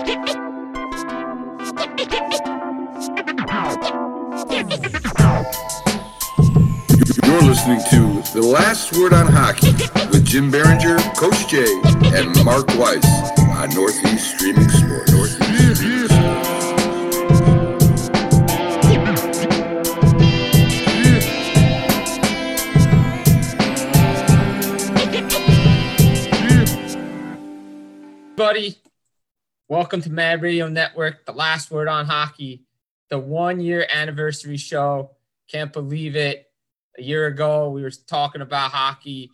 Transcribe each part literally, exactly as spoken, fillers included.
You're listening to The Last Word on Hockey with Jim Berenger, Coach Jay, and Mark Weiss on Northeast Streaming Sports. Northeast Streaming Sports. Buddy, welcome to Mad Radio Network, The Last Word on Hockey, the one-year anniversary show. Can't believe it. A year ago, we were talking about hockey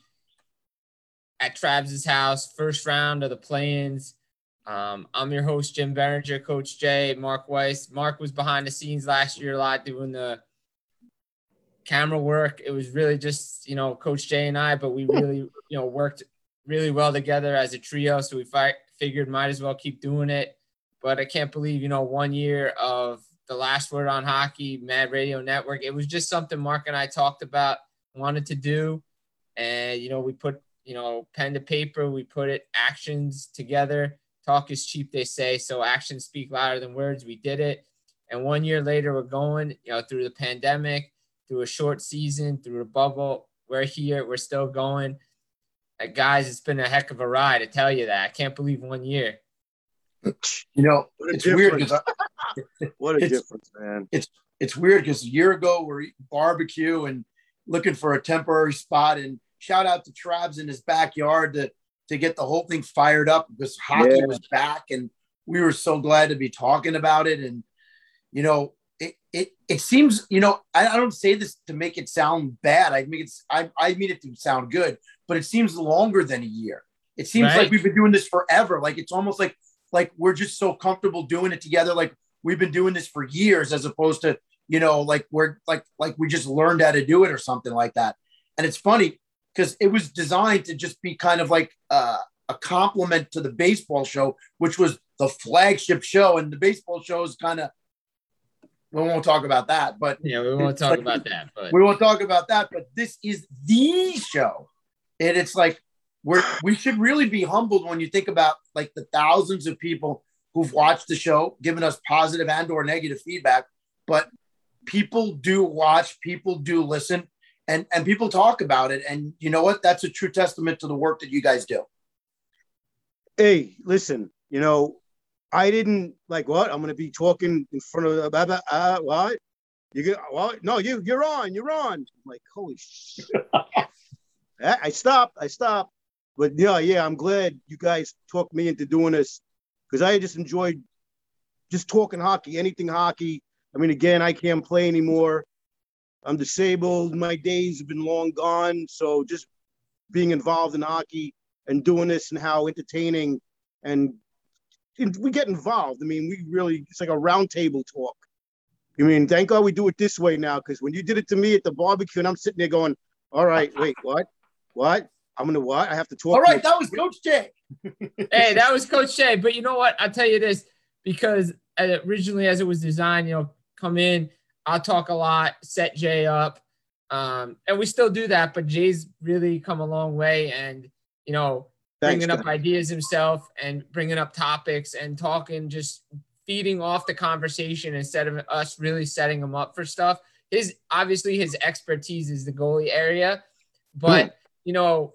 at Travis's house, first round of the play-ins. Um, I'm your host, Jim Berenger, Coach Jay, Mark Weiss. Mark was behind the scenes last year a lot doing the camera work. It was really just, you know, Coach Jay and I, but we really, you know, worked really well together as a trio. So we fi- figured might as well keep doing it. But I can't believe, you know, one year of The Last Word on Hockey, Mad Radio Network. It was just something Mark and I talked about, wanted to do. And, you know, we put, you know, pen to paper, we put it actions together. Talk is cheap, they say. So actions speak louder than words. We did it. And one year later, we're going, you know, through the pandemic, through a short season, through a bubble. We're here. We're still going. Uh, guys, it's been a heck of a ride, I tell you that. I can't believe one year. You know, it's difference. weird because What a difference, man. It's it's weird because a year ago we're eating barbecue and looking for a temporary spot. And shout out to Travis in his backyard to to get the whole thing fired up because hockey Yeah. was back, and we were so glad to be talking about it. And you know, it it it seems, you know, I, I don't say this to make it sound bad. I mean it's I I mean it to sound good, but it seems longer than a year. It seems Right. like we've been doing this forever. Like it's almost like like we're just so comfortable doing it together. Like we've been doing this for years, as opposed to, you know, like we're like, like we just learned how to do it or something like that. And it's funny because it was designed to just be kind of like uh, a compliment to the baseball show, which was the flagship show. And the baseball show is kind of, we won't talk about that, but Yeah, we won't talk like, about that. But we won't talk about that, but this is the show. And it's like, we're, we should really be humbled when you think about like the thousands of people who've watched the show, given us positive and or negative feedback, but people do watch, people do listen, and, and people talk about it. And you know what? That's a true testament to the work that you guys do. Hey, listen, you know, I didn't like what I'm going to be talking in front of uh, uh, what you get. What? No, you you're on, you're on. I'm like, holy shit. I I stopped, I stopped. But yeah, yeah, I'm glad you guys talked me into doing this because I just enjoyed just talking hockey, anything hockey. I mean, again, I can't play anymore. I'm disabled. My days have been long gone. So just being involved in hockey and doing this and how entertaining and, and we get involved. I mean, we really, it's like a round table talk. I mean, thank God we do it this way now, because when you did it to me at the barbecue and I'm sitting there going, all right, wait, what? What? I'm going to what? I have to talk. All right, to that was Coach Jay. hey, that was Coach Jay. But you know what? I'll tell you this, because originally as it was designed, you know, come in, I'll talk a lot, set Jay up. Um, and we still do that, but Jay's really come a long way and, you know, Thanks, bringing up man. ideas himself and bringing up topics and talking, just feeding off the conversation instead of us really setting him up for stuff. His, obviously his expertise is the goalie area, but Mm. you know,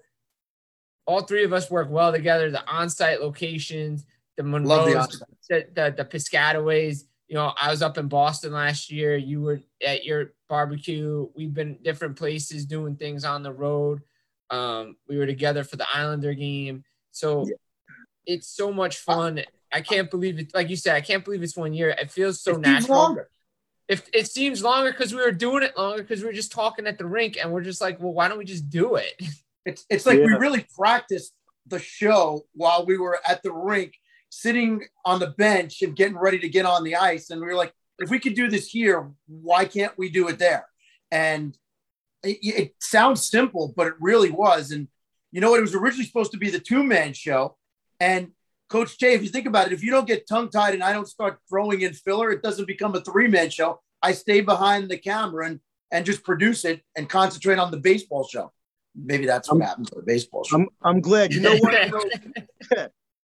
all three of us work well together. The on-site locations, the Love the Monroes, on-site. the, the, the Piscataways. You know, I was up in Boston last year. You were at your barbecue. We've been different places doing things on the road. Um, we were together for the Islander game. So Yeah. it's so much fun. I can't believe it. Like you said, I can't believe it's one year. It feels so It seems natural. longer. If it seems longer because we were doing it longer because we were just talking at the rink and we're just like, well, why don't we just do it? It's it's like we Yeah. really practiced the show while we were at the rink, sitting on the bench and getting ready to get on the ice. And we were like, if we could do this here, why can't we do it there? And it, it sounds simple, but it really was. And you know what? It was originally supposed to be the two-man show. And Coach Jay, if you think about it, if you don't get tongue-tied and I don't start throwing in filler, it doesn't become a three-man show. I stay behind the camera and, and just produce it and concentrate on the baseball show. Maybe that's what I'm- happens to the baseball show. I'm I'm glad. You know what? You know,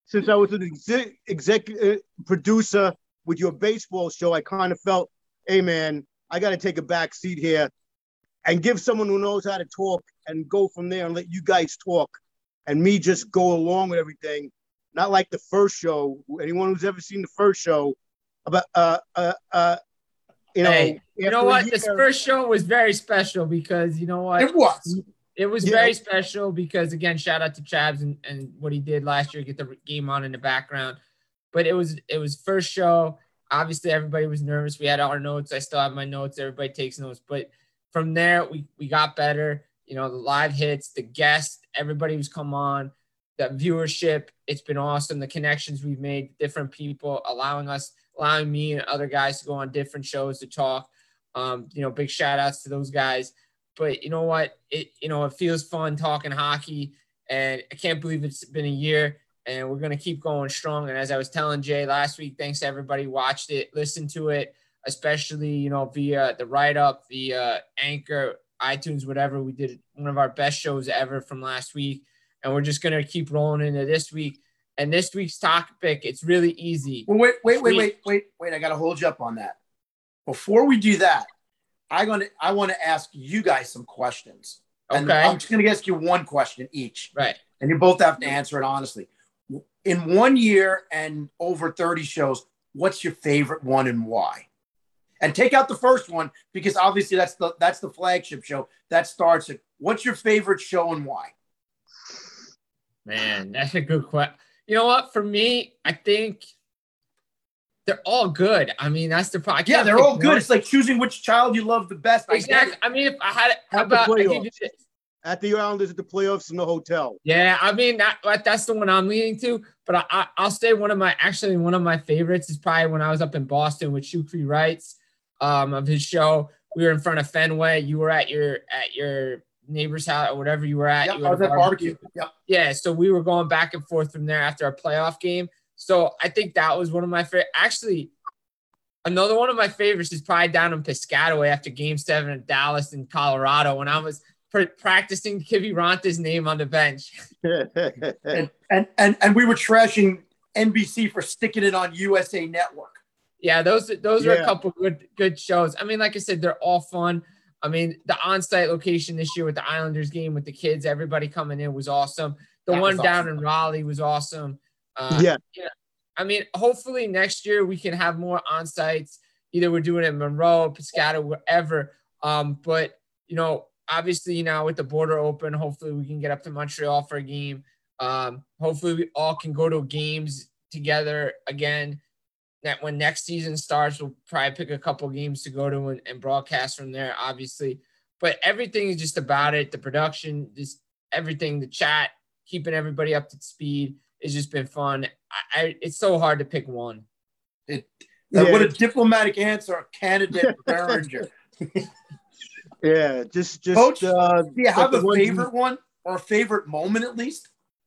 since I was an exec, executive producer with your baseball show, I kind of felt, hey, man, I got to take a back seat here and give someone who knows how to talk and go from there and let you guys talk and me just go along with everything. Not like the first show. Anyone who's ever seen the first show, about uh uh uh, you know, hey, you know what? Year, this first show was very special because you know what? It was. It was yeah. very special because again, shout out to Chabs and, and what he did last year, get the game on in the background. But it was it was first show. Obviously, everybody was nervous. We had our notes. I still have my notes. Everybody takes notes. But from there, we we got better. You know, the live hits, the guests, everybody who's come on, the viewership. It's been awesome. The connections we've made, different people allowing us, allowing me and other guys to go on different shows to talk. Um, you know, big shout outs to those guys. But you know what? It you know, it feels fun talking hockey, and I can't believe it's been a year. And we're going to keep going strong. And as I was telling Jay last week, thanks to everybody who watched it, listened to it, especially, you know, via the write-up, via Anchor, iTunes, whatever. We did one of our best shows ever from last week. And we're just going to keep rolling into this week. And this week's topic, it's really easy. Well, wait, wait, wait, wait, wait, wait. I got to hold you up on that. Before we do that, I gonna I want to ask you guys some questions. And okay. I'm just going to ask you one question each. Right. And you both have to answer it honestly. In one year and over thirty shows, what's your favorite one and why? And take out the first one because obviously that's the that's the flagship show that starts it. What's your favorite show and why? Man, that's a good question. You know what? For me, I think they're all good. I mean, that's the problem. Yeah, they're all good. One. It's like choosing which child you love the best. Exactly. I mean, if I had how At about the I give you playoffs. this. At the Islanders at the playoffs in the hotel. Yeah, I mean that that's the one I'm leaning to. But I, I I'll say one of my actually one of my favorites is probably when I was up in Boston with Shukri Wrights um, of his show. We were in front of Fenway. You were at your at your neighbor's house or whatever you were at. Yep, you I was at barbecue. Yep. Yeah, so we were going back and forth from there after a playoff game. So I think that was one of my favorite. Actually, another one of my favorites is probably down in Piscataway after Game Seven in Dallas in Colorado when I was practicing Kiviranta's name on the bench. and, and and and we were trashing N B C for sticking it on U S A Network. Yeah, those those yeah. are a couple good good shows. I mean, like I said, they're all fun. I mean, the on-site location this year with the Islanders game with the kids, everybody coming in was awesome. The that one down awesome. in Raleigh was awesome. Uh, yeah. yeah. I mean, hopefully next year we can have more on-sites. Either we're doing it in Monroe, Piscataway, wherever. Um, but, you know, obviously now with the border open, hopefully we can get up to Montreal for a game. Um, hopefully we all can go to games together again. That when next season starts, we'll probably pick a couple games to go to and, and broadcast from there, obviously. But everything is just about it. The production, just everything, the chat, keeping everybody up to speed. It's just been fun. I, I it's so hard to pick one. It, uh, yeah. What a diplomatic answer, candidate Behringer. Yeah, just just. Coach, uh, do you have a favorite one or a favorite moment at least?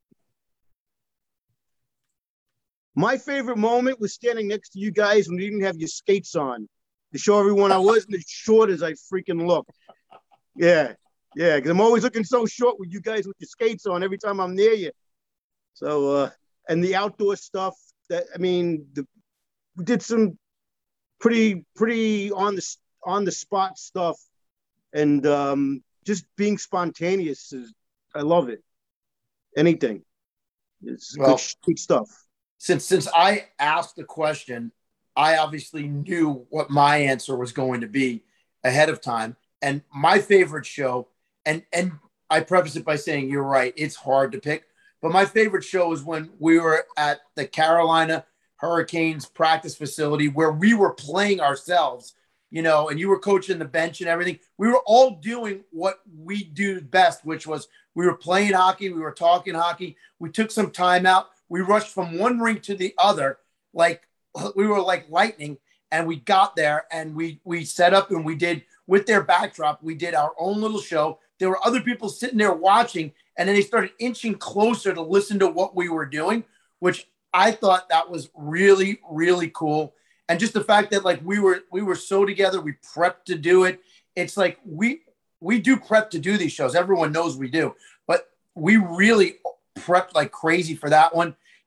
My favorite moment was standing next to you guys when you didn't have your skates on to show everyone I wasn't as short as I freaking look. Yeah, yeah, because I'm always looking so short with you guys with your skates on every time I'm near you. So, uh, and the outdoor stuff that I mean, the, we did some pretty pretty on the on the spot stuff. And um, just being spontaneous is, I love it. Anything. It's well, good, good stuff. Since since I asked the question, I obviously knew what my answer was going to be ahead of time. And my favorite show, and and I preface it by saying you're right, it's hard to pick. But my favorite show is when we were at the Carolina Hurricanes practice facility where we were playing ourselves. You know, and you were coaching the bench and everything. We were all doing what we do best, which was we were playing hockey. We were talking hockey. We took some time out. We rushed from one rink to the other. Like we were like lightning. And we got there and we, we set up and we did with their backdrop. We did our own little show. There were other people sitting there watching. And then they started inching closer to listen to what we were doing, which I thought that was really, really cool. And just the fact that like we were we were so together, we prepped to do it. It's like we we do prep to do these shows. Everyone knows we do, but we really prepped like crazy for that one.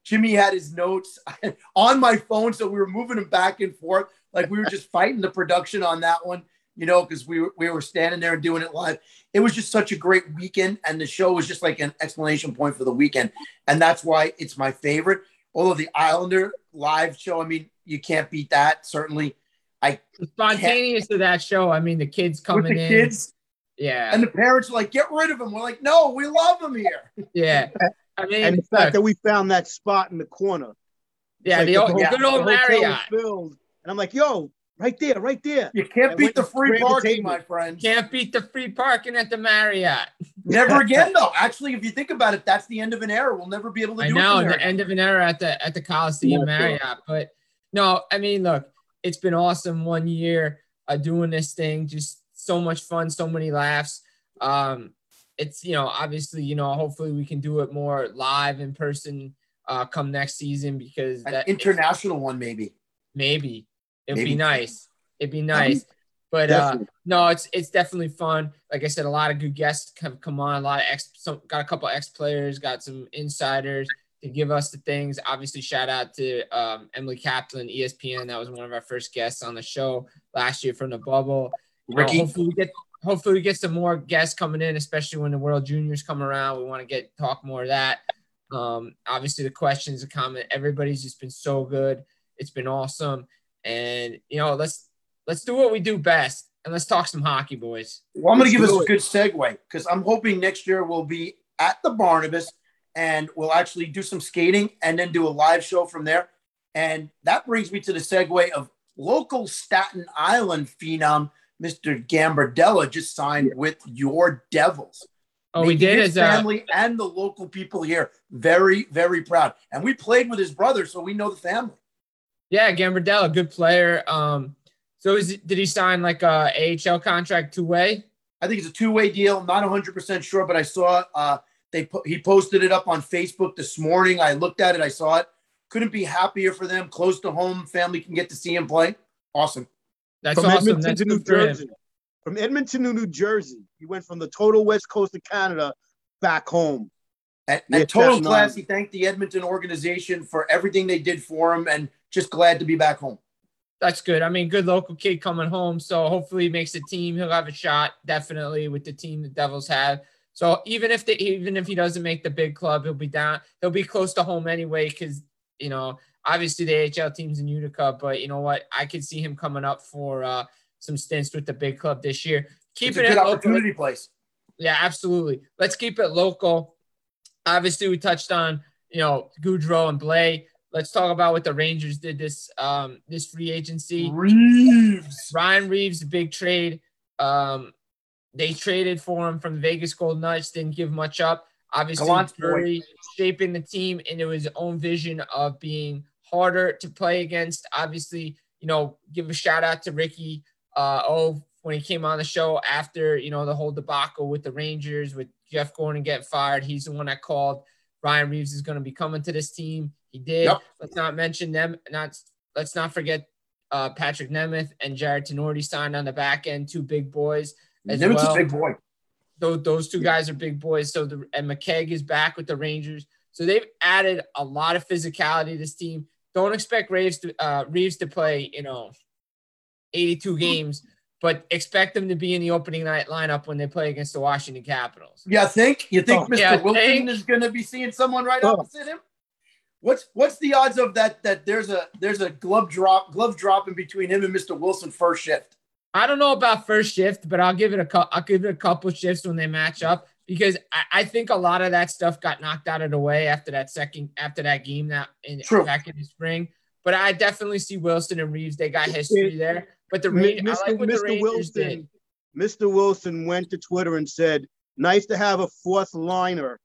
Jimmy had his notes on my phone, so we were moving them back and forth. Like we were just fighting the production on that one, you know, because we were, we were standing there and doing it live. It was just such a great weekend, and the show was just like an explanation point for the weekend. And that's why it's my favorite. Although the Islander live show, I mean, you can't beat that. Certainly. I the spontaneous of that show. I mean, the kids coming with the in. Kids, yeah. And the parents are like, get rid of him. We're like, no, we love him here. Yeah. I mean, and the fact look, that we found that spot in the corner. Yeah, like the, the old, whole, good old Marriott. Filled, and I'm like, yo, right there, right there. You can't and beat the free parking, my friend. Can't beat the free parking at the Marriott. Never again, though. Actually, if you think about it, that's the end of an era. We'll never be able to I do know, it. I know, the end of an era at the at the Coliseum yeah, Marriott. Sure. But no, I mean, look, it's been awesome one year uh, doing this thing. Just so much fun, so many laughs. Um, it's, you know, obviously, you know, hopefully we can do it more live in person uh, come next season because an that international one, maybe, maybe it'd maybe. be nice. It'd be nice. Um, but uh, no, it's, it's definitely fun. Like I said, a lot of good guests have come on, a lot of ex, some, got a couple ex players, got some insiders to give us the things. Obviously, shout out to um, Emily Kaplan, E S P N. That was one of our first guests on the show last year from the bubble. Ricky. Uh, hopefully we get hopefully we get some more guests coming in, especially when the World Juniors come around. We want to get talk more of that. Um, obviously the questions, the comment, everybody's just been so good. It's been awesome. And you know, let's let's do what we do best and let's talk some hockey, boys. Well, I'm gonna let's give us a good segue because I'm hoping next year we'll be at the Barnabas and we'll actually do some skating and then do a live show from there. And that brings me to the segue of local Staten Island phenom Mister Gambardella just signed with your Devils. Oh, we did. His as family a... and the local people here very, very proud. And we played with his brother, so we know the family. Yeah, Gambardella, good player. Um, so is it, did he sign like a A H L contract two way? I think it's a two way deal. Not one hundred percent sure, but I saw uh, they po- he posted it up on Facebook this morning. I looked at it. I saw it. Couldn't be happier for them. Close to home, family can get to see him play. Awesome. That's from awesome. Edmonton That's to New Jersey. From Edmonton to New Jersey. He went from the total west coast of Canada back home. And, and total class, he thanked the Edmonton organization for everything they did for him and just glad to be back home. That's good. I mean, good local kid coming home. So hopefully he makes the team. He'll have a shot, definitely, with the team the Devils have. So even if the, even if he doesn't make the big club, he'll be down. He'll be close to home anyway because, you know, obviously the A H L team's in Utica, but you know what? I could see him coming up for uh, some stints with the big club this year. Keep it's it a good local. Opportunity place. Yeah, absolutely. Let's keep it local. Obviously, we touched on, you know, Goudreau and Blais. Let's talk about what the Rangers did this um, this free agency. Reeves. Ryan Reeves, a big trade. Um, they traded for him from the Vegas Golden Knights. Didn't give much up. Obviously, Murray shaping the team into his own vision of being harder to play against. Obviously, you know, give a shout out to Ricky uh, O when he came on the show after, you know, the whole debacle with the Rangers, with Jeff Gordon getting fired. He's the one that called Ryan Reeves is going to be coming to this team. He did. Yep. Let's not mention them. Not let's not forget uh, Patrick Nemeth and Jared Tenorti signed on the back end, two big boys as Nemeth's well. a big boy. Those, those two guys are big boys. So the and McKegg is back with the Rangers. So they've added a lot of physicality to this team. Don't expect Reeves to uh, Reeves to play, you know, eighty-two games, but expect them to be in the opening night lineup when they play against the Washington Capitals. Yeah, think you think oh, Mister Yeah, Wilson think? is going to be seeing someone right oh. opposite him? What's what's the odds of that? That there's a there's a glove drop glove drop in between him and Mister Wilson first shift. I don't know about first shift, but I'll give it a I'll give it a couple shifts when they match up because I, I think a lot of that stuff got knocked out of the way after that second after that game that in True. back in the spring. But I definitely see Wilson and Reeves. They got history there. But the Rangers, Mister I like what Mister the Rangers Wilson, did. Mister Wilson went to Twitter and said, "Nice to have a fourth liner."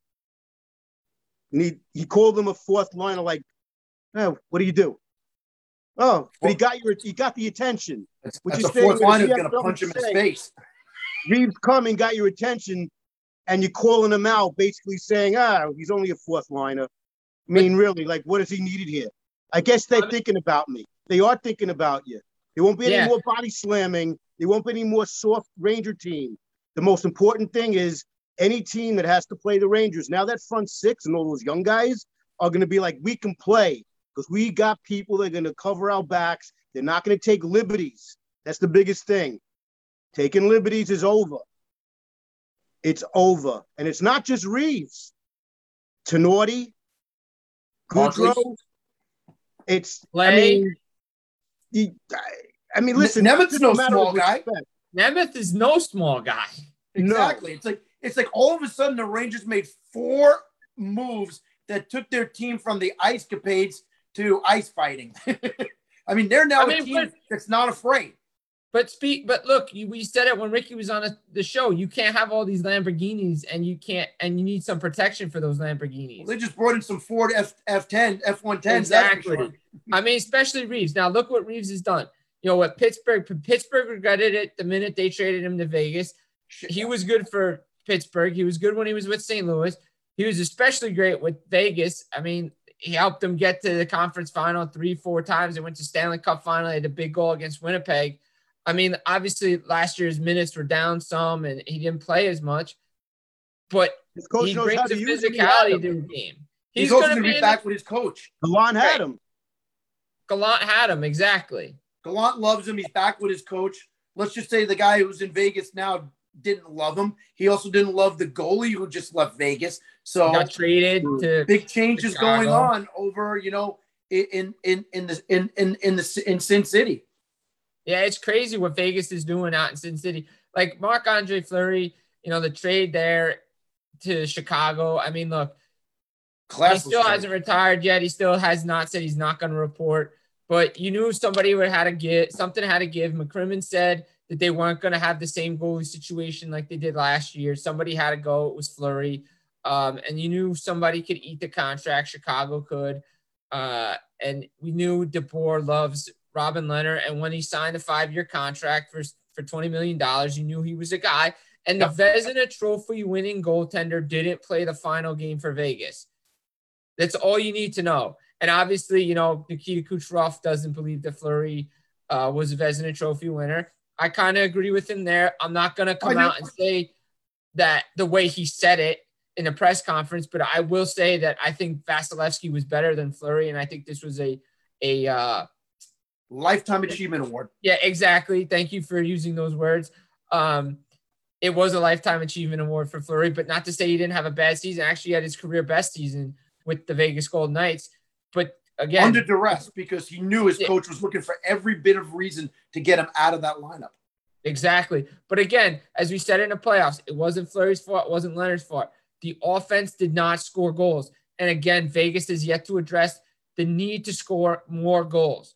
And he, he called him a fourth liner, like, "Oh, what do you do?" Oh, but he got your he got the attention. That's, which that's is the fourth liner is going to saying, punch him in his face. Reeves coming got your attention, and you're calling him out, basically saying, "Ah, he's only a fourth liner." I mean, really, like, what is he needed here? I guess they're thinking about me. They are thinking about you. There won't be any Yeah. more body slamming. There won't be any more soft Ranger team. The most important thing is any team that has to play the Rangers. Now that front six and all those young guys are going to be like, we can play because we got people that are going to cover our backs. They're not going to take liberties. That's the biggest thing. Taking liberties is over. It's over. And it's not just Reeves. Tenorti, Goudreau. It's, Play. I mean, he, I mean, listen. Nemeth's no small guy. Respect. Nemeth is no small guy. Exactly. No. It's like it's like all of a sudden the Rangers made four moves that took their team from the ice capades to ice fighting. I mean, they're now I a mean, team but- that's not afraid. But speak, but look, you, we said it when Ricky was on a, the show. You can't have all these Lamborghinis, and you can't, and you need some protection for those Lamborghinis. Well, they just brought in some Ford F F10, F one tens. Exactly. Sure. I mean, especially Reeves. Now look what Reeves has done. You know what Pittsburgh? Pittsburgh regretted it the minute they traded him to Vegas. Shit. He was good for Pittsburgh. He was good when he was with Saint Louis. He was especially great with Vegas. I mean, he helped them get to the conference final three, four times. They went to Stanley Cup final. They had a big goal against Winnipeg. I mean, obviously last year's minutes were down some and he didn't play as much, but His coach he knows brings how the to use him. He physicality had to him. the game. He's, He's, also going to be be back the, with his coach. Gallant had Right. him. Gallant had him. Exactly. Gallant loves him. He's back with his coach. Let's just say the guy who's in Vegas now didn't love him. He also didn't love the goalie who just left Vegas. So He got traded to big changes Chicago. going on over, you know, in in in the in in in the in Sin City. Yeah, it's crazy what Vegas is doing out in Sin City. Like Marc-Andre Fleury, you know, the trade there to Chicago. I mean, look, Classless he still trade. hasn't retired yet. He still has not said he's not going to report. But you knew somebody would had to get something had to give. McCrimmon said that they weren't going to have the same goalie situation like they did last year. Somebody had to go. It was Fleury. Um, and you knew somebody could eat the contract. Chicago could. Uh, and we knew DeBoer loves Robin Leonard. And when he signed a five-year contract for, for twenty million dollars, you knew he was a guy. And the Vezina Trophy winning goaltender didn't play the final game for Vegas. That's all you need to know. And obviously, you know, Nikita Kucherov doesn't believe that Fleury uh, was a Vezina Trophy winner. I kind of agree with him there. I'm not going to come out and say that the way he said it in a press conference, but I will say that I think Vasilevsky was better than Fleury, and I think this was a a uh, Lifetime Achievement Award. yeah, exactly. Thank you for using those words. Um, it was a Lifetime Achievement Award for Fleury, but not to say he didn't have a bad season. Actually, he had his career best season with the Vegas Golden Knights. But again, Under duress because he knew his Yeah. coach was looking for every bit of reason to get him out of that lineup. exactly. But again, as we said in the playoffs, it wasn't Fleury's fault. It wasn't Leonard's fault. The offense did not score goals. And again, Vegas has yet to address the need to score more goals.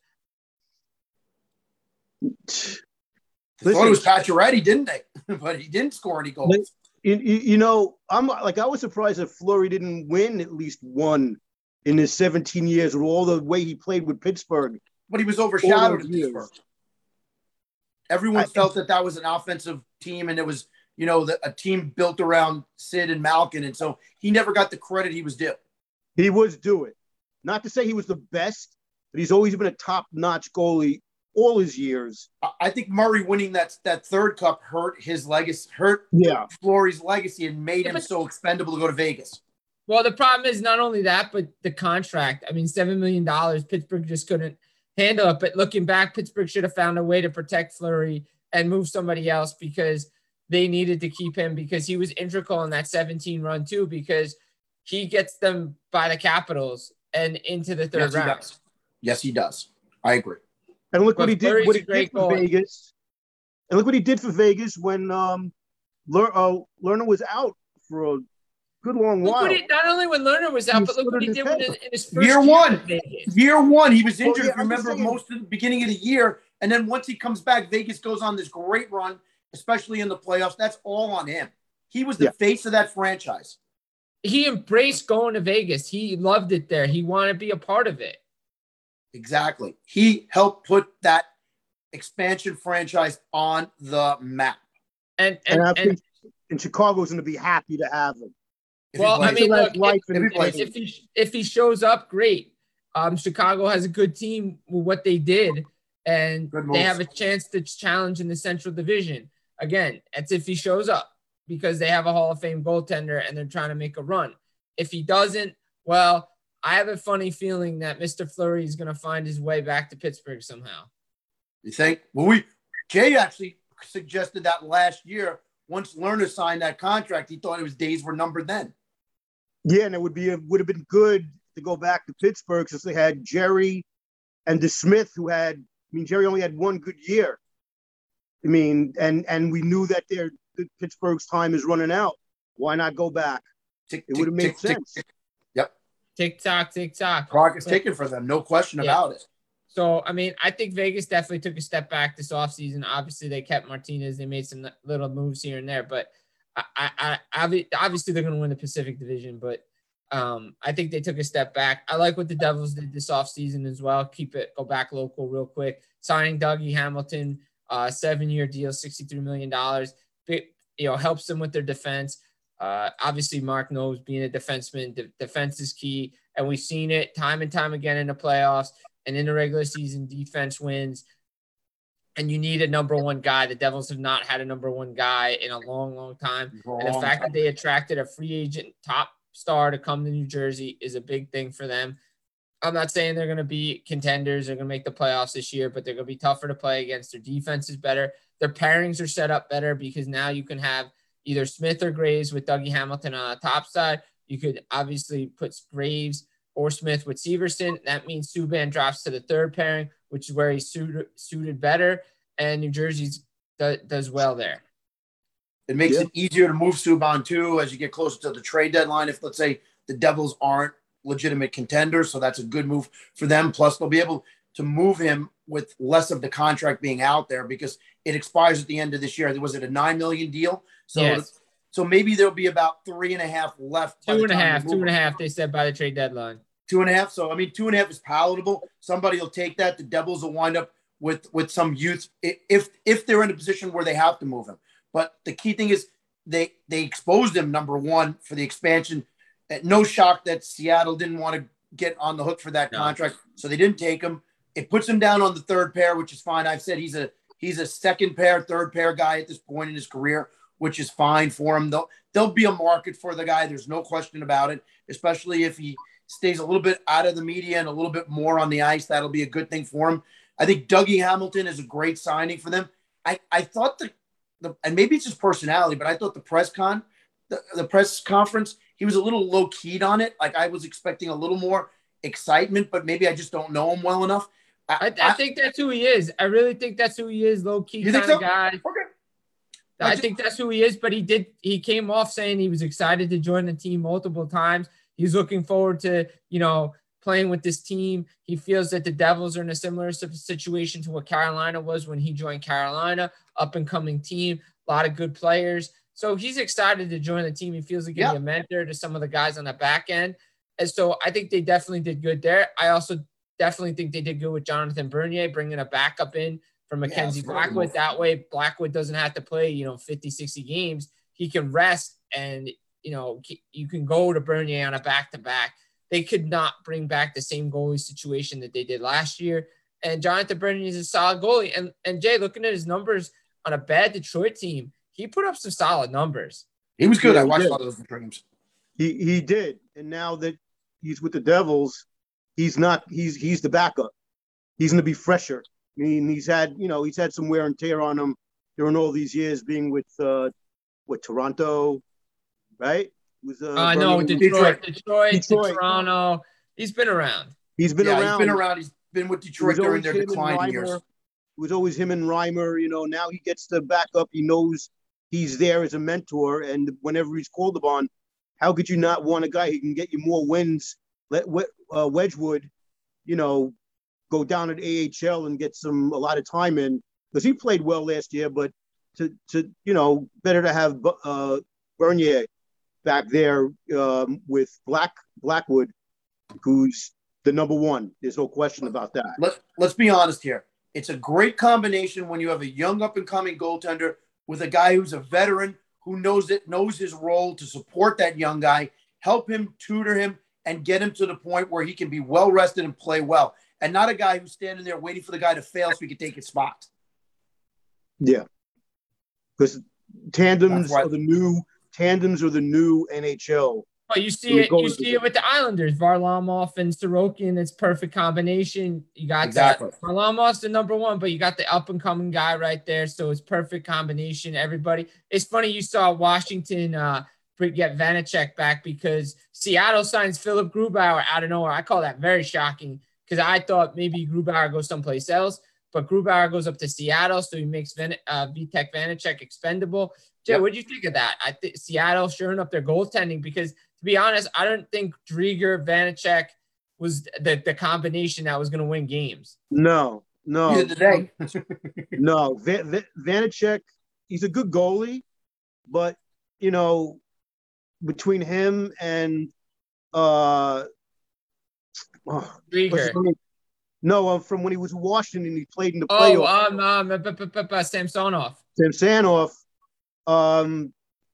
They thought it was Pacioretty, didn't they? But he didn't score any goals. You, you, you know, I'm like, I was surprised that Fleury didn't win at least one in his seventeen years with all the way he played with Pittsburgh. But he was overshadowed All in those Pittsburgh. Everyone I- felt that that was an offensive team, and it was, you know, the, a team built around Sid and Malkin, and so he never got the credit he was due. He was due it. Not to say he was the best, but he's always been a top-notch goalie all his years. I- I think Murray winning that that third cup hurt his legacy, hurt Yeah. Fleury's legacy, and made Yeah, him but- so expendable to go to Vegas. Well, the problem is not only that, but the contract. I mean, seven million dollars, Pittsburgh just couldn't handle it. But looking back, Pittsburgh should have found a way to protect Fleury and move somebody else because they needed to keep him because he was integral in that seventeen run too, because he gets them by the Capitals and into the third Yes, he round. does. Yes, he does. I agree. And look But what he did. Fleury's What a he great did for goalie. Vegas. And look what he did for Vegas when um, Ler- uh, Lerner was out for a good long Look while. what he, not only when Lerner was out, He but look what he stood did in when his in, in his first Year year one. with Vegas. Year one, he was Well, injured. yeah, if you I'm just remember saying- most of the beginning of the year, and then once he comes back, Vegas goes on this great run, especially in the playoffs. That's all on him. He was the Yeah. face of that franchise. He embraced going to Vegas. He loved it there. He wanted to be a part of it. Exactly. He helped put that expansion franchise on the map. And and, and, I and, think and Chicago's going to be happy to have him. If well, he I plays. mean, He'll have look, life if, in- if he plays. if he if he shows up, great. Um, Chicago has a good team with what they did, and Good they moves. have a chance to challenge in the Central Division. Again, that's if he shows up because they have a Hall of Fame goaltender and they're trying to make a run. If he doesn't, well, I have a funny feeling that Mister Fleury is going to find his way back to Pittsburgh somehow. You think? Well, we Jay actually suggested that last year. Once Lerner signed that contract, he thought his days were numbered then. Yeah, and it would be it would have been good to go back to Pittsburgh since they had Jerry and DeSmith, who had. I mean, Jerry only had one good year. I mean, and and we knew that their Pittsburgh's time is running out. Why not go back? Tick, it would have made tick, sense. Tick, tick. Yep. Tick tock, tick tock. Clock is ticking for them, no question yeah. about it. So, I mean, I think Vegas definitely took a step back this offseason. Obviously, they kept Martinez. They made some little moves here and there. But I, I, I obviously, they're going to win the Pacific Division. But um, I think they took a step back. I like what the Devils did this offseason as well. Keep it, go back local real quick. Signing Dougie Hamilton, uh, seven-year deal, sixty-three million dollars. It, you know, helps them with their defense. Uh, obviously, Mark knows being a defenseman, de- defense is key. And we've seen it time and time again in the playoffs. And in the regular season, defense wins. And you need a number one guy. The Devils have not had a number one guy in a long, long time. Long and the fact time. that they attracted a free agent top star to come to New Jersey is a big thing for them. I'm not saying they're going to be contenders. They're going to make the playoffs this year, but they're going to be tougher to play against. Their defense is better. Their pairings are set up better because now you can have either Smith or Graves with Dougie Hamilton on the top side. You could obviously put Graves or Smith with Severson. That means Subban drops to the third pairing, which is where he's suited, suited better, and New Jersey do, does well there. It makes Yeah. it easier to move Subban too as you get closer to the trade deadline. If, let's say, the Devils aren't legitimate contenders, so that's a good move for them. Plus, they'll be able to move him with less of the contract being out there because it expires at the end of this year. Was it a nine million deal? So, Yes. so maybe there'll be about three and a half left. by Two the and a time half, they two move and a him. half, they said by the trade deadline. Two and a half. So, I mean, two and a half is palatable. Somebody will take that. The Devils will wind up with, with some youth if, if they're in a position where they have to move him. But the key thing is they, they exposed him, number one, for the expansion. No shock that Seattle didn't want to get on the hook for that No. contract. So they didn't take him. It puts him down on the third pair, which is fine. I've said he's a, he's a second pair, third pair guy at this point in his career, which is fine for him. There'll, there'll be a market for the guy. There's no question about it, especially if he stays a little bit out of the media and a little bit more on the ice. That'll be a good thing for him. I think Dougie Hamilton is a great signing for them. I, I thought the, the, and maybe it's his personality, but I thought the press con, the, the press conference, he was a little low keyed on it. Like I was expecting a little more excitement, but maybe I just don't know him well enough. I, I think that's who he is. I really think that's who he is, low key You kind think of so? guy. Okay. I just- think that's who he is, but he did. He came off saying he was excited to join the team multiple times. He's looking forward to, you know, playing with this team. He feels that the Devils are in a similar situation to what Carolina was when he joined Carolina, up and coming team, a lot of good players. So he's excited to join the team. He feels like he's Yeah. a mentor to some of the guys on the back end. And so I think they definitely did good there. I also definitely think they did good with Jonathan Bernier, bringing a backup in for Mackenzie Yeah, Blackwood. That way Blackwood doesn't have to play, you know, fifty, sixty games. He can rest and, you know, you can go to Bernier on a back-to-back. They could not bring back the same goalie situation that they did last year. And Jonathan Bernier is a solid goalie. And, and Jay, looking at his numbers on a bad Detroit team, he put up some solid numbers. He was good. Yeah, I he watched did. a lot of those games. He he did, and now that he's with the Devils, he's not. He's he's the backup. He's going to be fresher. I mean, he's had you know he's had some wear and tear on him during all these years being with uh, with Toronto, right? With uh, Uh, no, Bernier. Detroit, Detroit, Detroit. Toronto. He's been around. He's been yeah, around. he's been around. He's been with It Detroit was during always their him and declining years. Reimer. It was always him and Reimer. You know, now he gets the backup. He knows he's there as a mentor, and whenever he's called upon, how could you not want a guy who can get you more wins? Let uh, Wedgwood, you know, go down at A H L and get some a lot of time in because he played well last year. But to to you know, better to have uh, Bernier back there um, with Black Blackwood, who's the number one. There's no question about that. Let, let's be honest here. It's a great combination when you have a young up-and-coming goaltender with a guy who's a veteran who knows it, knows his role to support that young guy, help him, tutor him, and get him to the point where he can be well-rested and play well, and not a guy who's standing there waiting for the guy to fail so he can take his spot. Yeah, because tandems That's why- are the new tandems are the new N H L. But you see When it, goes you to see the- it with the Islanders, Varlamov and Sorokin. It's perfect combination. You got Exactly. that. Varlamov's the number one, but you got the up and coming guy right there. So it's perfect combination. Everybody. It's funny you saw Washington uh, get Vanacek back because Seattle signs Philip Grubauer out of nowhere. I call that very shocking because I thought maybe Grubauer goes someplace else, but Grubauer goes up to Seattle, so he makes Van, uh, Vitek Vanacek expendable. Jay, Yep. what do you think of that? I think Seattle shoring up their goaltending because, to be honest, I don't think Drieger, Vanacek was the, the combination that was going to win games. No, no, Neither today. no. Va- Va- Vanacek, he's a good goalie, but you know, between him and uh, oh, Drieger. what's his name? No, uh, from when he was in Washington, he played in the Oh, playoffs. um, um, uh, b- b- b- b- Samsonov. Samsonov. Um,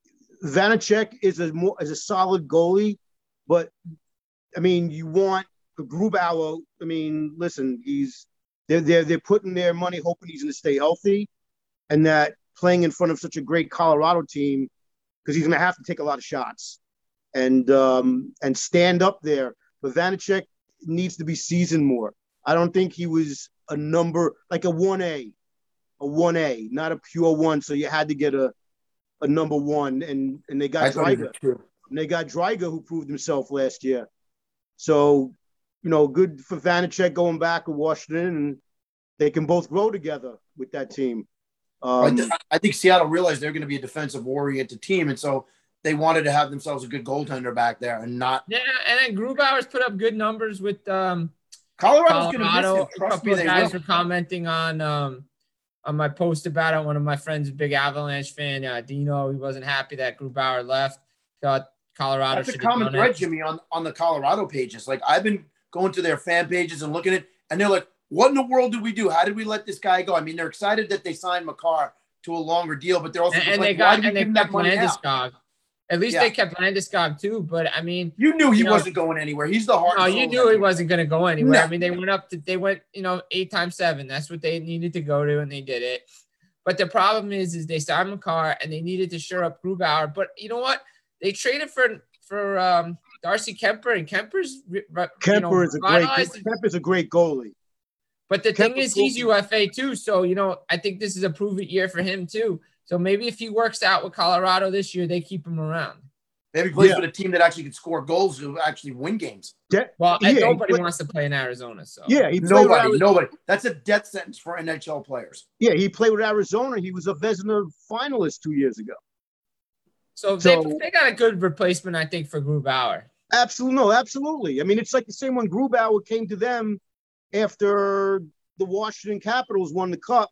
Vanacek is a more is a solid goalie, but I mean, you want Grubauer. I mean, listen, he's they're they're they're putting their money hoping he's going to stay healthy, and that playing in front of such a great Colorado team because he's going to have to take a lot of shots and um, and stand up there. But Vanacek needs to be seasoned more. I don't think he was a number like a one A, a one A, not a pure one. So you had to get a a number one, and and they got Dreiger. And they got Dreiger, who proved himself last year. So, you know, good for Vanacek going back to Washington, and they can both grow together with that team. Um, I, th- I think Seattle realized they're going to be a defensive-oriented team, and so they wanted to have themselves a good goaltender back there and not. Yeah, and then Grubauer's put up good numbers with um, Colorado's going to miss Colorado. him. A Trust couple me, of they guys will. were commenting on um, on my post about it. One of my friends, a big Avalanche fan, uh, Dino, he wasn't happy that Grubauer left. Thought Colorado That's a should have common done thread, it. Jimmy, on, on the Colorado pages. Like, I've been going to their fan pages and looking at, and they're like, what in the world did we do? How did we let this guy go? I mean, they're excited that they signed Makar to a longer deal, but they're also And, just and like, they why got do we and they give him that kept money now? Landeskog. At least Yeah. they kept Landeskog too. But I mean, You knew he You know, wasn't going anywhere. He's the heart. no, and you soul knew of that he team. wasn't going to go anywhere. No. I mean, they went up to they went, you know, eight times seven. That's what they needed to go to, and they did it. But the problem is, is they signed Makar and they needed to shore up Grubauer. But you know what? They traded for for um, Darcy Kemper, and Kemper's you Kemper know, is a great revitalized- Kemper's a great goalie. But the Kemper thing is, he's Fulton. U F A too. So, you know, I think this is a prove-it year for him too. So maybe if he works out with Colorado this year, they keep him around. Maybe he plays Yeah. with a team that actually can score goals who actually win games. De- Well, yeah, and he nobody play- wants to play in Arizona. So yeah, he played with Nobody, Ari- nobody. That's a death sentence for N H L players. yeah, he played with Arizona. He was a Vezina finalist two years ago. So, they, So- they got a good replacement, I think, for Grubauer. Absolutely, no, absolutely. I mean, it's like the same when Grubauer came to them after the Washington Capitals won the cup.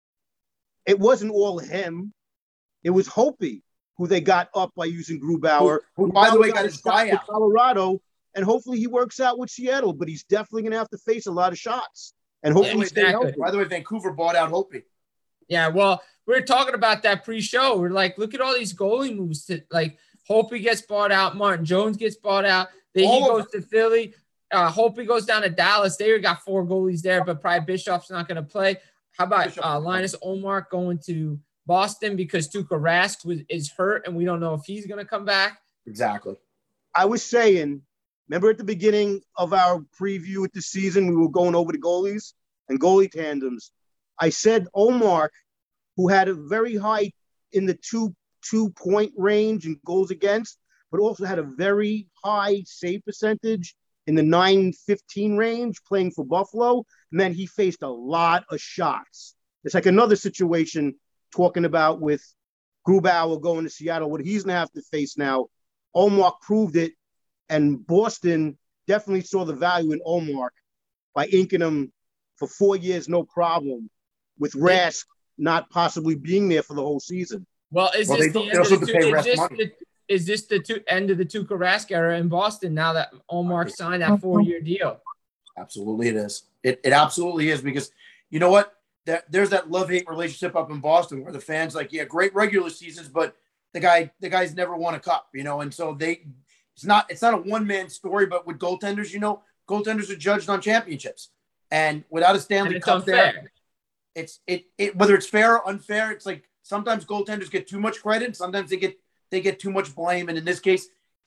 It wasn't all him. It was Hopi who they got up by using Grubauer. Who, who, by the way, Now got a his shot with buyout. Colorado, and hopefully he works out with Seattle. But he's definitely going to have to face a lot of shots, and By the, hopefully way, stay exactly. healthy. by the way, Vancouver bought out Hopi. Yeah, well, we were talking about that pre-show. We're like, look at all these goalie moves. To, like, Hopi gets bought out. Martin Jones gets bought out. Then he All of goes to Philly. Uh, Hopi goes down to Dallas. They got four goalies there, but probably Bischoff's not going to play. How about Bishop- uh, Linus Olmark going to Boston because Tuukka Rask was, is hurt, and we don't know if he's going to come back? Exactly. I was saying, remember at the beginning of our preview at the season, we were going over the goalies and goalie tandems. I said Olmark, who had a very high in the two two point range and goals against, but also had a very high save percentage in the nine fifteen range playing for Buffalo, meant he faced a lot of shots. It's like another situation talking about with Grubauer going to Seattle, what he's going to have to face now. Olmark proved it, and Boston definitely saw the value in Olmark by inking him for four years, no problem, with Rask not possibly being there for the whole season. Well, is Well, this they the don't- end they of also the have to two, pay is Rask this money. the, is this the two, end of the Tuukka Rask era in Boston now that Olmark signed that four-year deal? Absolutely, it is. It it absolutely is because you know what? There, there's that love-hate relationship up in Boston where the fans like, yeah, great regular seasons, but the guy the guy's never won a cup, you know, and so they it's not it's not a one-man story, but with goaltenders, you know, goaltenders are judged on championships, and without a And Stanley it's Cup unfair. there, it's it it whether it's fair or unfair, it's like sometimes goaltenders get too much credit, sometimes they get they get too much blame, and in this case,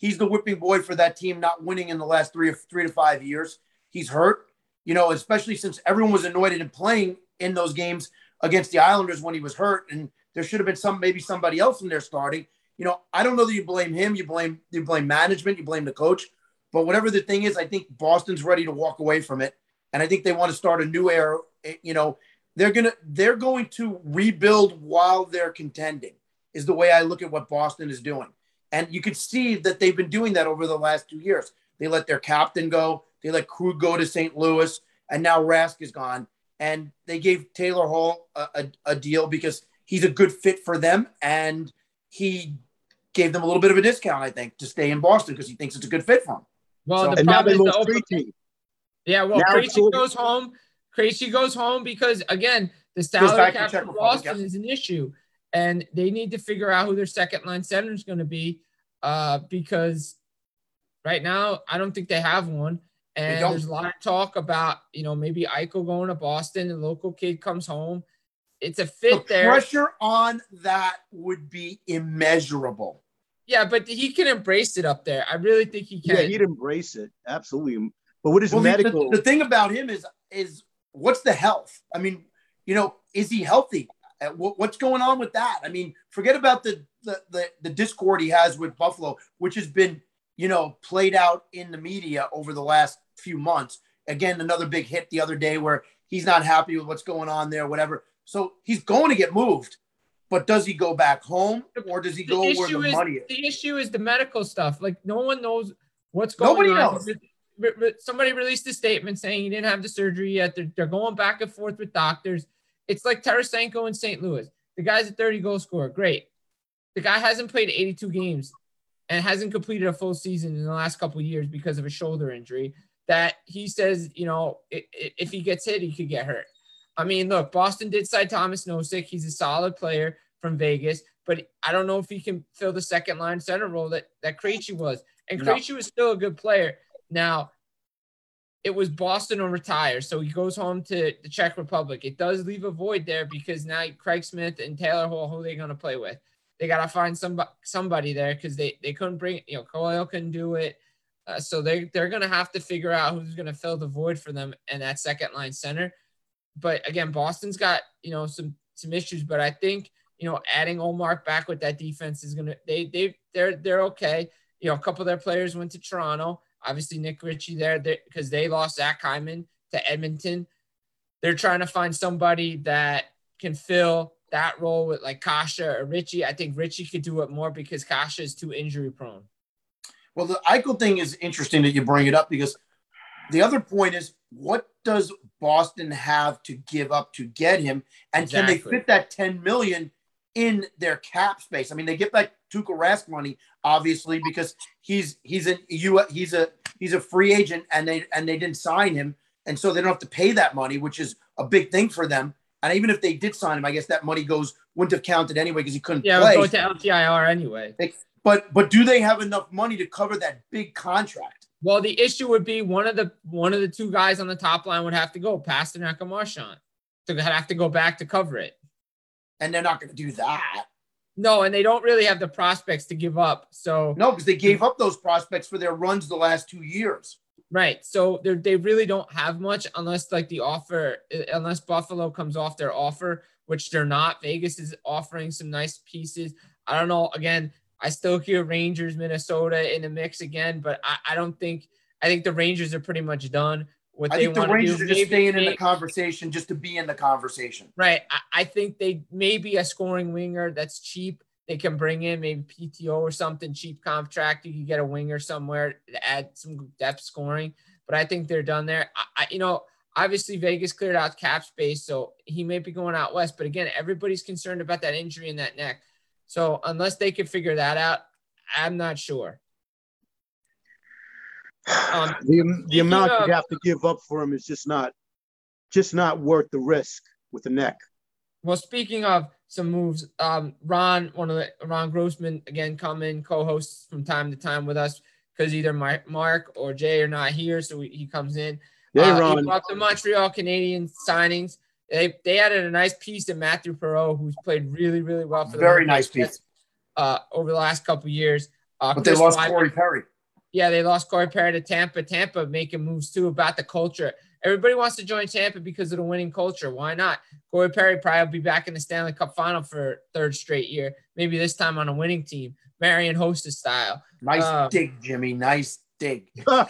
he's the whipping boy for that team not winning in the last three or three to five years. He's hurt, you know, especially since everyone was annoyed at him playing in those games against the Islanders when he was hurt, and there should have been some maybe somebody else in there starting. You know, I don't know that you blame him. You blame you blame management. You blame the coach. But whatever the thing is, I think Boston's ready to walk away from it, and I think they want to start a new era. You know, they're gonna they're going to rebuild while they're contending. Is the way I look at what Boston is doing, and you could see that they've been doing that over the last two years. They let their captain go. They let Krug go to Saint Louis, and now Rask is gone. And they gave Taylor Hall a, a, a deal because he's a good fit for them, and he gave them a little bit of a discount, I think, to stay in Boston because he thinks it's a good fit for him. Well, so, the and now they problem lost is the three open- teams. Yeah, well, Now Krejci it's- goes home. Krejci goes home because, again, the Goes salary back to cap Czech for Republic, Boston yeah. is an issue, and they need to figure out who their second line center is going to be uh, because right now I don't think they have one. And don't. there's a lot of talk about, you know, maybe Eichel going to Boston, the local kid comes home. It's a fit the there. pressure on that would be immeasurable. Yeah, but he can embrace it up there. I really think he can. Yeah, he'd embrace it. Absolutely. But what is Well, the, medical? the, the thing about him is, is what's the health? I mean, you know, is he healthy? Uh, what, what's going on with that? I mean, forget about the, the, the, the discord he has with Buffalo, which has been, you know, played out in the media over the last few months. Again, another big hit the other day where he's not happy with what's going on there, whatever. So he's going to get moved, but does he go back home or does he The go where issue the is, money is? The issue is the medical stuff. Like, no one knows what's going Nobody on. knows. Re- re- Somebody released a statement saying he didn't have the surgery yet. They're, they're going back and forth with doctors. It's like Tarasenko in Saint Louis. The guy's a thirty goal scorer. Great. The guy hasn't played eighty-two games and hasn't completed a full season in the last couple of years because of a shoulder injury that he says, you know, if he gets hit, he could get hurt. I mean, look, Boston did sign Thomas Nosek. He's a solid player from Vegas, but I don't know if he can fill the second line center role that, that Krejci was. And Krejci no. was still a good player. Now, it was Boston or retire, so he goes home to the Czech Republic. It does leave a void there because now Craig Smith and Taylor Hall, who are they going to play with? They got to find somebody, somebody there because they, they couldn't bring – you know, Coyle couldn't do it. Uh, so they, they're going to have to figure out who's going to fill the void for them in that second line center. But again, Boston's got, you know, some, some issues, but I think, you know, adding Ullmark back with that defense is going to, they, they, they're, they're okay. You know, a couple of their players went to Toronto, obviously Nick Ritchie there because they lost Zach Hyman to Edmonton. They're trying to find somebody that can fill that role with like Kasha or Ritchie. I think Ritchie could do it more because Kasha is too injury prone. Well, the Eichel thing is interesting that you bring it up because the other point is, what does Boston have to give up to get him? And exactly. Can they fit that ten million dollars in their cap space? I mean, they get back Tuukka Rask money, obviously, because he's he's a he's a he's a free agent, and they and they didn't sign him, and so they don't have to pay that money, which is a big thing for them. And even if they did sign him, I guess that money goes wouldn't have counted anyway because he couldn't yeah, play. Yeah, go to L T I R anyway. They, but but do they have enough money to cover that big contract? Well, the issue would be one of the one of the two guys on the top line would have to go, Pasternak or Marchand, to have to go back to cover it. And they're not going to do that. No, and they don't really have the prospects to give up. So no, because they gave up those prospects for their runs the last two years. Right. So they they really don't have much unless like the offer, unless Buffalo comes off their offer, which they're not. Vegas is offering some nice pieces. I don't know. Again, I still hear Rangers, Minnesota in the mix again, but I, I don't think I think the Rangers are pretty much done. What I they think the want Rangers to do, are just maybe, staying maybe, in the conversation just to be in the conversation. Right. I, I think they maybe a scoring winger that's cheap. They can bring in maybe P T O or something, cheap contract. You can get a winger somewhere to add some depth scoring. But I think they're done there. I, I you know, obviously Vegas cleared out cap space, so he may be going out west. But again, everybody's concerned about that injury in that neck. So unless they can figure that out, I'm not sure. Um, the the amount of, you have to give up for him is just not, just not worth the risk with the neck. Well, speaking of some moves, um, Ron, one of the Ron Grossman again, come in co-hosts from time to time with us because either my, Mark or Jay are not here, so he, he comes in. Hey, uh, Ron. He brought the Montreal Canadiens signings. They they added a nice piece to Matthew Perreault, who's played really really well for the very nice piece uh, over the last couple of years. Uh, but they Chris lost Weidman, Corey Perry. Yeah, they lost Corey Perry to Tampa. Tampa making moves too about the culture. Everybody wants to join Tampa because of the winning culture. Why not? Corey Perry probably will be back in the Stanley Cup final for third straight year. Maybe this time on a winning team, Marian Hostess style. Nice um, dig, Jimmy. Nice dig.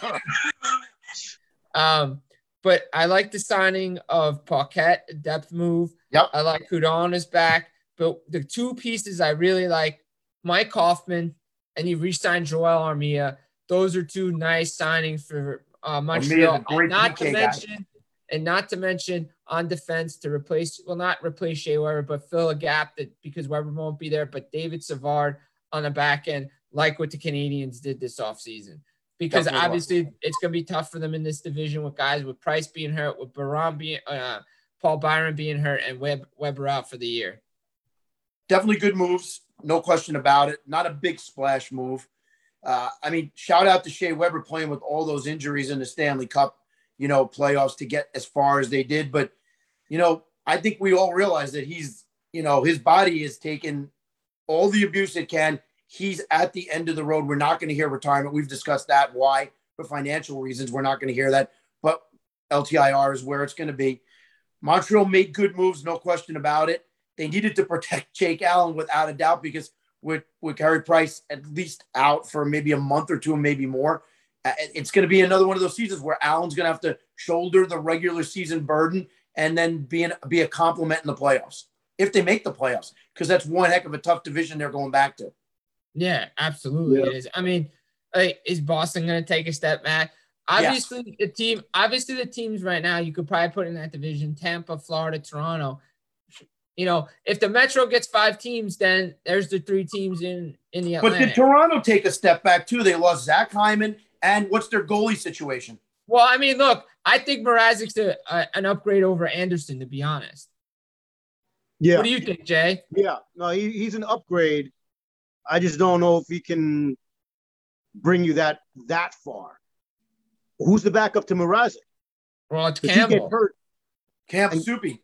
um, but I like the signing of Paquette, a depth move. Yep. I like Hudon is back. But the two pieces I really like, Mike Hoffman, and you re-signed Joel Armia. Those are two nice signings for uh, Montreal. Armia's a great not P K to guy. mention, and not to mention on defense to replace, well, not replace Shea Weber, but fill a gap that because Weber won't be there. But David Savard on the back end, like what the Canadians did this offseason. Because Definitely obviously was. It's going to be tough for them in this division with guys with Price being hurt, with Baron being, uh, Paul Byron being hurt, and Web, Weber out for the year. Definitely good moves. No question about it. Not a big splash move. Uh, I mean, shout out to Shea Weber playing with all those injuries in the Stanley Cup, you know, playoffs to get as far as they did. But, you know, I think we all realize that he's, you know, his body is taking all the abuse it can. He's at the end of the road. We're not going to hear retirement. We've discussed that. Why? For financial reasons, we're not going to hear that. But L T I R is where it's going to be. Montreal made good moves, no question about it. They needed to protect Jake Allen without a doubt because with, with Carey Price at least out for maybe a month or two, maybe more, it's going to be another one of those seasons where Allen's going to have to shoulder the regular season burden and then be, an, be a compliment in the playoffs, if they make the playoffs, because that's one heck of a tough division they're going back to. Yeah, absolutely Yeah. it is. I mean, like, is Boston going to take a step back? Obviously, Yes. the team, obviously the teams right now, you could probably put in that division, Tampa, Florida, Toronto. You know, if the Metro gets five teams, then there's the three teams in, in the But Atlantic. did Toronto take a step back too? They lost Zach Hyman, and what's their goalie situation? Well, I mean, look, I think Mrazek's a, a, an upgrade over Anderson, to be honest. Yeah. What do you think, Jay? Yeah. No, he, he's an upgrade. I just don't know if he can bring you that that far. Who's the backup to Mrazek? Well, it's Does he get Campbell. hurt? Camp And- Soupy.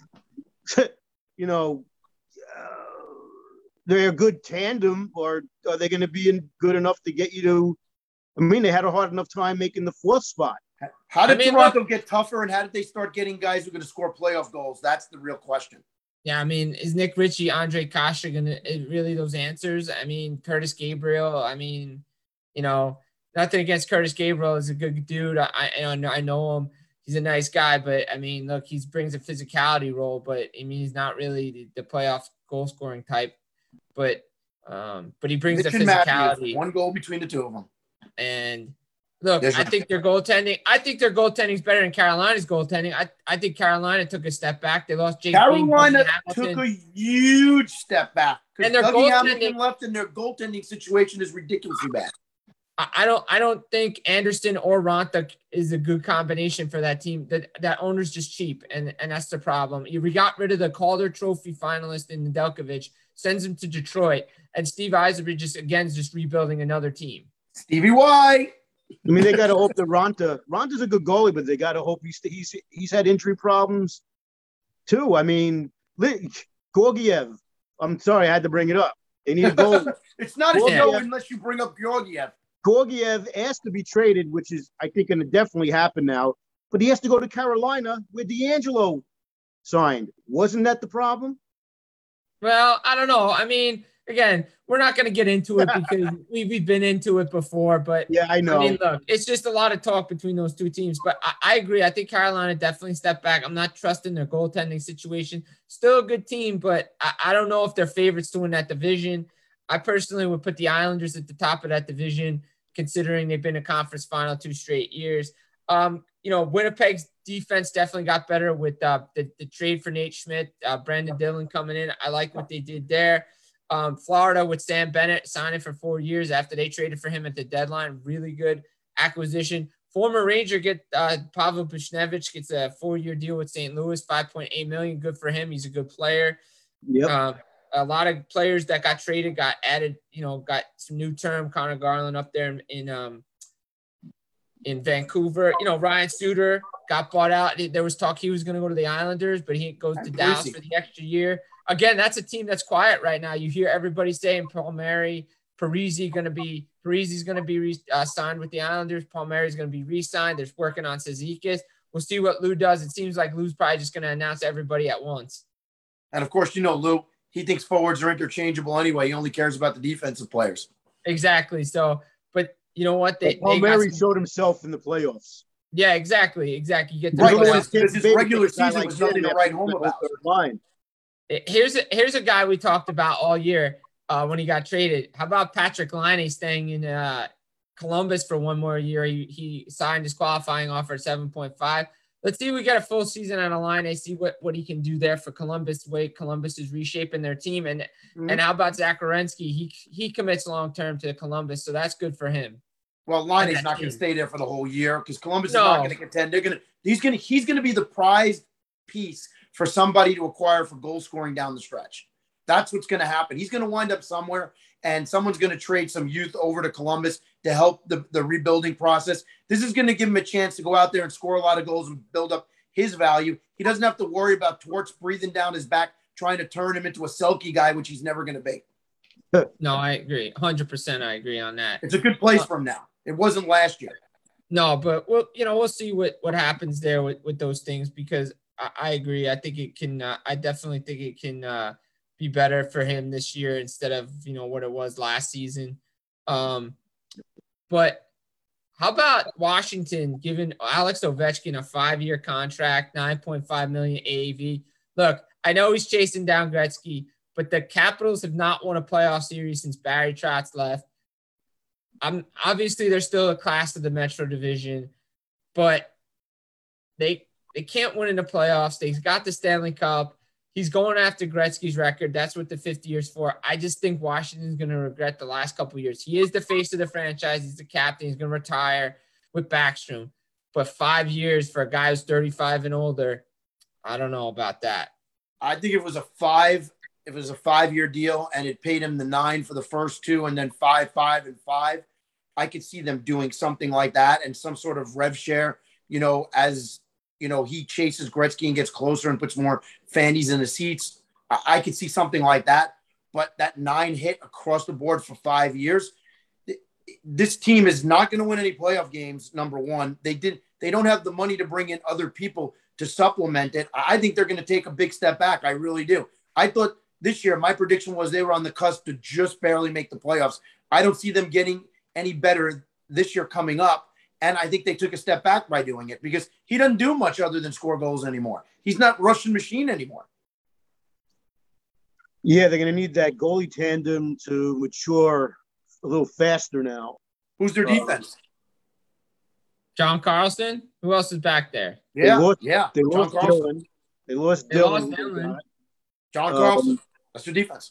You know, uh, they're a good tandem, or are they going to be in good enough to get you to? I mean, they had a hard enough time making the fourth spot. How did I mean, Toronto look- get tougher, and how did they start getting guys who are going to score playoff goals? That's the real question. Yeah, I mean, is Nick Ritchie, Andre Kasha going to really those answers? I mean, Curtis Gabriel, I mean, you know, nothing against Curtis Gabriel. He's a good dude. I, I, know, I know him. He's a nice guy, but I mean, look, he brings a physicality role, but I mean, he's not really the, the playoff goal scoring type, but, um, but he brings Mitch the and Matthews, physicality. one goal between the two of them. And look, There's I your- think their goaltending, I think their goaltending is better than Carolina's goaltending. I, I think Carolina took a step back. They lost Jake Green, Carolina Dougie took Hamilton. a huge step back. Because And their Dougie goaltending- Hamilton left, and their goaltending situation is ridiculously bad. I I don't I don't think Anderson or Ronta is a good combination for that team. That that owner's just cheap, and, and that's the problem. You got rid of the Calder Trophy finalist in Nedeljkovic, sends him to Detroit, and Steve Eisenberg just again is just rebuilding another team. Stevie Y. I mean, they got to hope that Ronta. Ronta's a good goalie, but they got to hope he's he's he's had injury problems too. I mean, Li- Gorgiev. I'm sorry, I had to bring it up. They need a goal. It's not a Well, show yeah. unless you bring up Georgiev. Gorgiev asked to be traded, which is, I think, going to definitely happen now. But he has to go to Carolina, where D'Angelo signed. Wasn't that the problem? Well, I don't know. I mean, again, we're not going to get into it because we, we've been into it before. But Yeah, I know. I mean, look, it's just a lot of talk between those two teams. But I, I agree. I think Carolina definitely stepped back. I'm not trusting their goaltending situation. Still a good team, but I, I don't know if they're favorites to win that division. I personally would put the Islanders at the top of that division, considering they've been a conference final two straight years. Um, you know, Winnipeg's defense definitely got better with uh, the, the trade for Nate Schmidt, uh, Brandon Dillon coming in. I like what they did there. Um, Florida with Sam Bennett signing for four years after they traded for him at the deadline. Really good acquisition. Former Ranger get uh, Pavel Buchnevich gets a four-year deal with Saint Louis, five point eight million dollars. Good for him. He's a good player. Yep. Um, a lot of players that got traded got added, you know, got some new term. Connor Garland up there in, in um in Vancouver. You know, Ryan Suter got bought out. There was talk he was going to go to the Islanders, but he goes to And Dallas Brucey. for the extra year. Again, that's a team that's quiet right now. You hear everybody saying Paul Mary, Parisi going to be Parisi's going to be re, uh, signed with the Islanders. Palmieri's going to be re-signed. They're working on Cizikas. We'll see what Lou does. It seems like Lou's probably just going to announce everybody at once. And of course, you know, Lou, he thinks forwards are interchangeable anyway. He only cares about the defensive players. Exactly. So, but you know what? They, Paul they Mary some, showed himself in the playoffs. Yeah, exactly. Exactly. You get the Right, playoffs. because his regular season was nothing to write home about. Line. Here's a, here's a guy we talked about all year uh, when he got traded. How about Patrick Laine staying in uh, Columbus for one more year? He, he signed his qualifying offer at seven point five. Let's see if we get a full season on a line. I see what, what he can do there for Columbus, the way Columbus is reshaping their team. And mm-hmm. and how about Zach Werenski? He he commits long-term to Columbus, so that's good for him. Well, Laine's not going to stay there for the whole year because Columbus no. is not going to contend. They're going to he's going to he's going to be the prized piece for somebody to acquire for goal scoring down the stretch. That's what's going to happen. He's going to wind up somewhere, and someone's going to trade some youth over to Columbus to help the, the rebuilding process. This is going to give him a chance to go out there and score a lot of goals and build up his value. He doesn't have to worry about Torts breathing down his back, trying to turn him into a Selke guy, which he's never going to be. No, I agree. one hundred percent I agree on that. It's a good place uh, for him now. It wasn't last year. No, but we'll, you know, we'll see what, what happens there with, with those things because I, I agree. I think it can, uh, I definitely think it can uh, be better for him this year instead of, you know, what it was last season. Um, but how about Washington giving Alex Ovechkin a five-year contract, nine point five million A A V? Look, I know he's chasing down Gretzky, but the Capitals have not won a playoff series since Barry Trotz left. I'm obviously they're still a class of the Metro Division, but they they can't win in the playoffs. They've got the Stanley Cup. He's going after Gretzky's record. That's what the fifty years for. I just think Washington's going to regret the last couple of years. He is the face of the franchise. He's the captain. He's going to retire with Backstrom. But five years for a guy who's thirty-five and older, I don't know about that. I think it was a five. If it was a five-year deal and it paid him the nine for the first two and then five, five, and five, I could see them doing something like that and some sort of rev share, you know, as, you know, he chases Gretzky and gets closer and puts more fannies in the seats. I, I could see something like that. But that nine hit across the board for five years, this team is not going to win any playoff games, number one. They did. They don't have the money to bring in other people to supplement it. I think they're going to take a big step back. I really do. I thought this year, my prediction was they were on the cusp to just barely make the playoffs. I don't see them getting any better this year coming up. And I think they took a step back by doing it because he doesn't do much other than score goals anymore. He's not Russian machine anymore. Yeah, they're going to need that goalie tandem to mature a little faster now. Who's their um, defense? John Carlson? Who else is back there? Yeah, they lost, yeah. They lost John Dylan. They lost they Dylan. Lost Dylan. John Carlson. Um, That's their defense.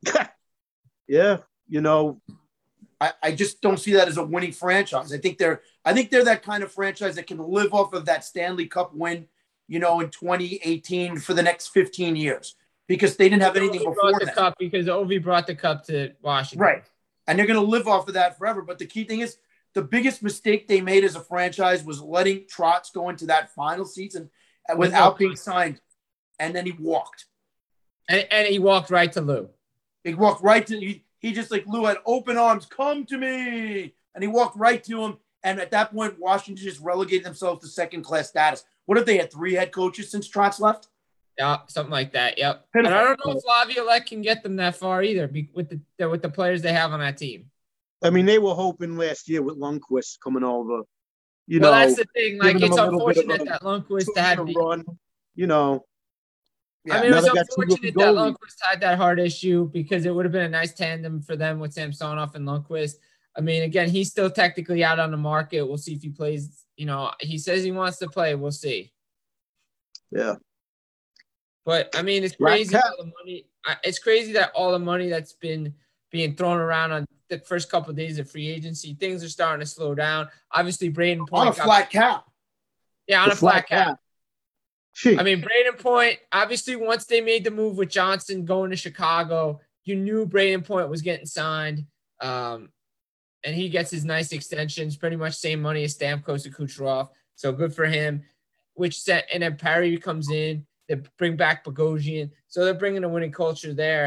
Yeah, you know. I, I just don't see that as a winning franchise. I think they're I think they're that kind of franchise that can live off of that Stanley Cup win, you know, in twenty eighteen for the next fifteen years because they didn't have anything Ovi before brought the that. cup because Ovi brought the cup to Washington. Right. And they're going to live off of that forever. But the key thing is the biggest mistake they made as a franchise was letting Trotz go into that final season without being signed. And then he walked. And, and he walked right to Lou. He walked right to he, he just like Lou had open arms, come to me. And he walked right to him. And at that point, Washington just relegated themselves to second-class status. What if they had three head coaches since Trotz left? Yeah, something like that. Yep. And I don't know if Laviolette can get them that far either with the with the players they have on that team. I mean, they were hoping last year with Lundqvist coming over. You well, know, that's the thing. Like, it's unfortunate that Lundqvist had the run. You know. Yeah, I mean, it was unfortunate that Lundqvist had that heart issue because it would have been a nice tandem for them with Samsonov and Lundqvist. I mean, again, he's still technically out on the market. We'll see if he plays. You know, he says he wants to play. We'll see. Yeah. But, I mean, it's crazy all the money. It's crazy that all the money that's been being thrown around on the first couple of days of free agency, things are starting to slow down. Obviously, Braden Point. On a flat cap. Yeah, on a flat cap. Gee. I mean, Braden Point, obviously, once they made the move with Johnson going to Chicago, you knew Braden Point was getting signed. Um, and he gets his nice extensions, pretty much same money as Stamkos and Kucherov. So good for him. Which set, and then Parry comes in. They bring back Bogosian. So they're bringing a winning culture there.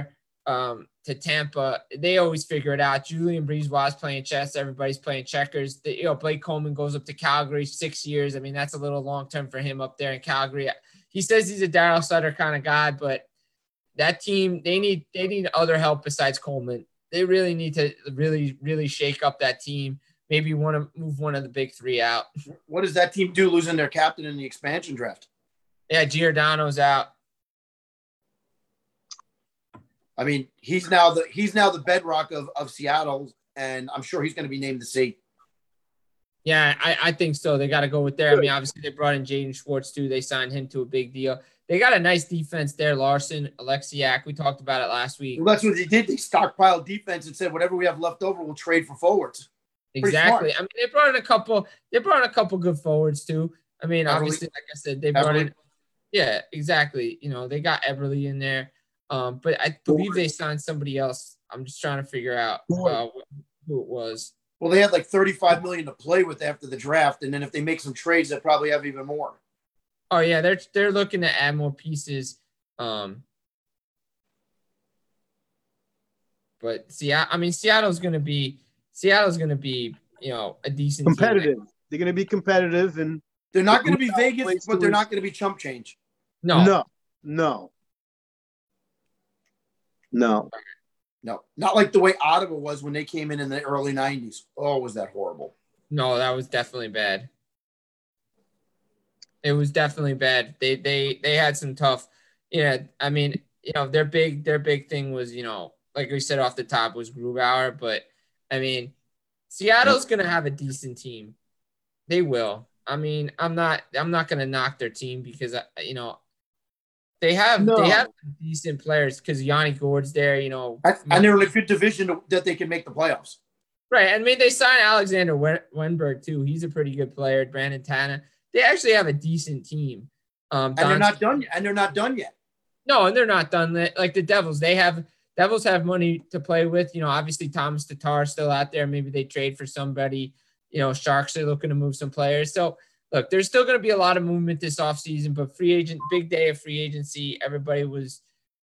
um, to Tampa, they always figure it out. Julian Breeze-Watt's playing chess. Everybody's playing checkers. The, you know, Blake Coleman goes up to Calgary, six years. I mean, that's a little long-term for him up there in Calgary. He says he's a Daryl Sutter kind of guy, but that team, they need they need other help besides Coleman. They really need to really, really shake up that team. Maybe want to move one of the big three out. What does that team do losing their captain in the expansion draft? Yeah, Giordano's out. I mean, he's now the he's now the bedrock of, of Seattle, and I'm sure he's going to be named the C. Yeah, I, I think so. They got to go with there. I mean, obviously they brought in Jaden Schwartz too. They signed him to a big deal. They got a nice defense there. Larson, Alexiak. We talked about it last week. Well, that's what they did. They stockpiled defense and said, whatever we have left over, we'll trade for forwards. Exactly. I mean, they brought in a couple. They brought in a couple good forwards too. I mean, Eberle. obviously, like I said, they brought Eberle. in. Yeah, exactly. You know, they got Eberle in there, um, but I believe they signed somebody else. I'm just trying to figure out uh, who it was. Well, they had like thirty-five million dollars to play with after the draft, and then if they make some trades, they'll probably have even more. Oh yeah, they're they're looking to add more pieces. Um, but see, I, I mean, Seattle's gonna be Seattle's gonna be you know a decent competitive. team. They're going to be competitive, and They're not going to be Vegas, but they're not going to be chump change. No, no, no, no. No, not like the way Ottawa was when they came in in the early nineties. Oh, was that horrible? no, that was definitely bad. It was definitely bad. They they they had some tough. Yeah, I mean, you know, their big their big thing was, you know, like we said off the top, was Grubauer. But I mean, Seattle's gonna have a decent team. They will. I mean, I'm not I'm not gonna knock their team because you know they have No. they have decent players because Yanni Gord's there. You know, And, and they're in a good division that they can make the playoffs. right. I mean, they signed Alexander Wen- Wenberg too. He's a pretty good player. Brandon Tanner. They actually have a decent team. Um, And they're Don- not done. And they're not done yet. No, and they're not done. Like the Devils, they have Devils have money to play with. You know, obviously Thomas Tatar is still out there. Maybe they trade for somebody. You know, Sharks are looking to move some players. So look, there's still going to be a lot of movement this offseason, but free agent, big day of free agency. Everybody was,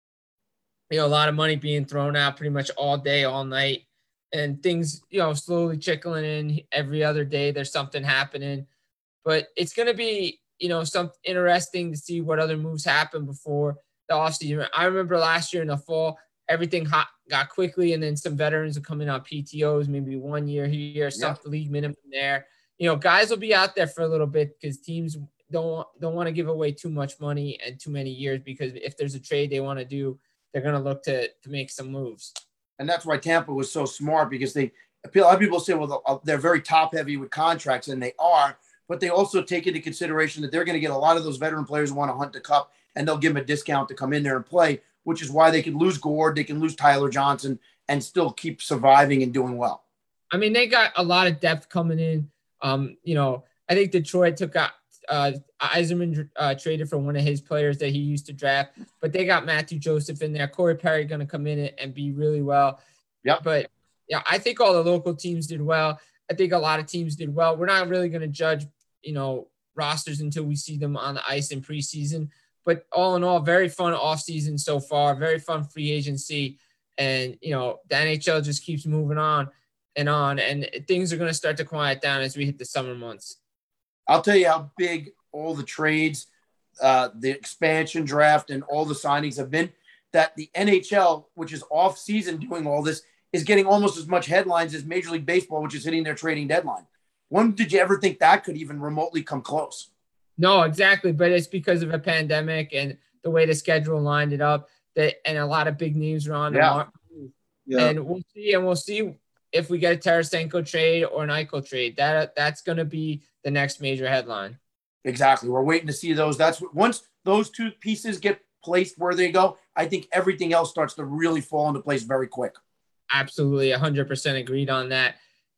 you know, a lot of money being thrown out pretty much all day, all night, and things, you know, slowly trickling in every other day. There's something happening, but it's going to be, you know, something interesting to see what other moves happen before the offseason. I remember last year in the fall, everything hot got quickly, and then some veterans are coming on P T Os, maybe one year here, some Yeah. league minimum there. You know, guys will be out there for a little bit because teams don't don't want to give away too much money and too many years, because if there's a trade they want to do, they're going to look to to make some moves. And that's why Tampa was so smart, because they a lot of people say, well, they're very top heavy with contracts, and they are, but they also take into consideration that they're going to get a lot of those veteran players who want to hunt the cup, and they'll give them a discount to come in there and play, which is why they can lose Gord, they can lose Tyler Johnson, and still keep surviving and doing well. I mean, they got a lot of depth coming in. Um, you know, I think Detroit took out uh, Eiserman uh, traded for one of his players that he used to draft, but they got Matthew Joseph in there. Corey Perry going to come in and be really well. Yep. But yeah, I think all the local teams did well. I think a lot of teams did well. We're not really going to judge, you know, rosters until we see them on the ice in preseason. But all in all, very fun offseason so far, very fun free agency. And, you know, the N H L just keeps moving on and on, and things are going to start to quiet down as we hit the summer months. I'll tell you how big all the trades, uh, the expansion draft, and all the signings have been, that the N H L, which is off season doing all this, is getting almost as much headlines as Major League Baseball, which is hitting their trading deadline. When did you ever think that could even remotely come close? No, exactly. But it's because of a pandemic and the way the schedule lined it up, that and a lot of big names are on the Yeah. mark. Yeah. And we'll see, and we'll see if we get a Tarasenko trade or an Eichel trade. That that's going to be the next major headline. Exactly. We're waiting to see those. That's what, once those two pieces get placed where they go, I think everything else starts to really fall into place very quick. Absolutely, one hundred percent agreed on that.